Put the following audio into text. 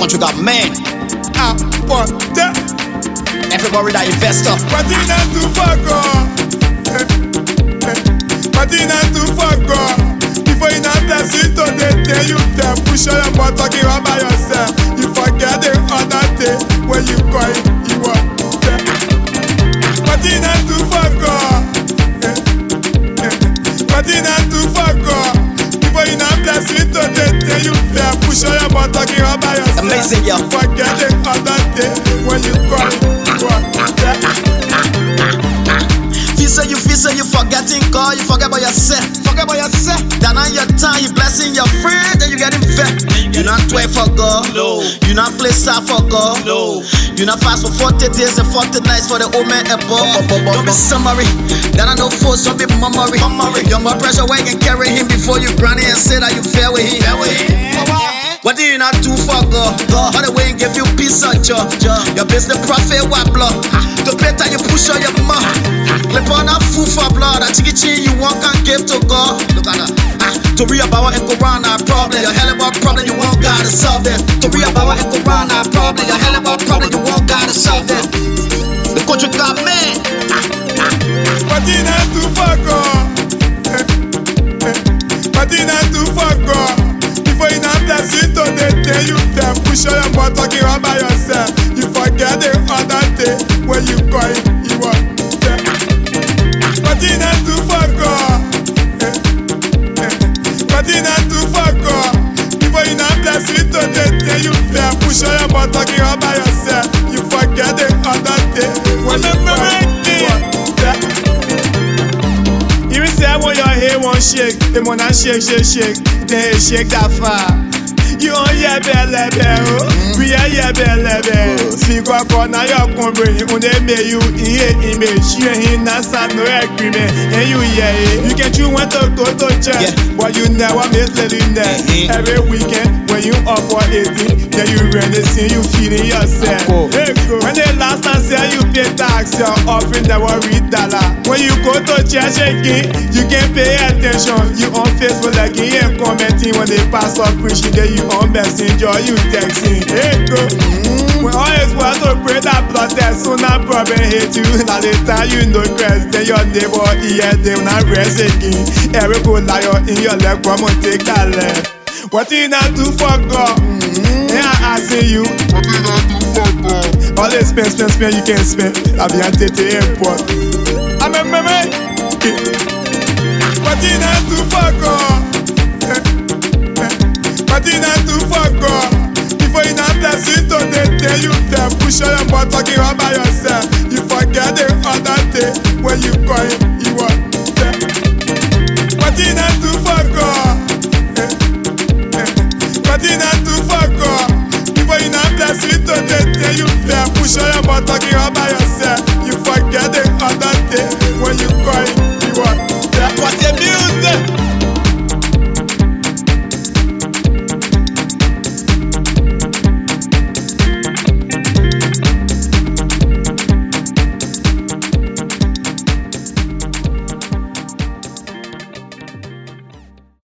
coach, you got man. But Everybody that investor. Patina to fuck off. Patina to fuck off. Before you not bless it, they tell you to push on your butt talking about by yourself. You forget the other day when you call it, you want that. Patina to fuck off. Patina to fuck off. Before you not bless it, they tell you to push on your butt talking about by yourself. Amazing, yo. You forget the other day when you call it, you want that. Feel say you forgetting God, you forget about yourself. Forget about yourself. That on your time, you blessing your friend, then you getting fed. You not 12 for God. No. You not play side for God. No. You not fast for 40 days and 40 nights for the old man above. Don't be summary. That I know force, don't be mummery. You're more pressure where you can carry him before you granny and say that you fair with him. What do you not do for God? By the way, he give you peace of joy. Your business profit, what blood? To pay time, you push on your mouth. Clip on that food for blood. I take it you want and give to God. Look at that. To read about and Quran, our problem. Your hell about problem, you want God to solve it. To read about and Quran, our problem. Your hell about problem, you want God to solve it. The country got man. Patina to fuck off. Patina to fuck off. Before you not bless it, they tell you to push on your butt talking about by yourself. You forget the other day when you call it, you want that. Patina to fuck off. Patina to fuck off. Before you not bless it, they tell you to push on your butt talking about by yourself. You forget the other day when you call it, you want that. You say when your hair won't shake, they wanna shake, then shake that far. You on your belly, we are your belly. See what corner your company, on they may you hear image, you ain't not no agreement, and you you can you want to go to church, but you never miss living there. Every weekend when you up for 18, then you really see you feeding yourself. When they last time say you pay tax, your offering never read dollar. When you go to church again, you can pay attention. You on Facebook again and commenting when they pass up preaching, then you on messenger, you texting. Hey go. When always want to pray that blood test, so not problem hate you. Now later you know Christ, then your neighbor hear them not rest again. Every good liar in your leg, come on take that left. What you not do for God? Yeah, I see you. What you not do for God? All the spend you can spend. I'll be at the airport. I'm a man. What you not do for God? What you not do for God? Before you not bless it, they tell you to push on your butt talking about by yourself. You forget the other day when you call it, you want that. What you not do for God? What you not do for God? Before you not bless it, they tell you to push on your butt talking about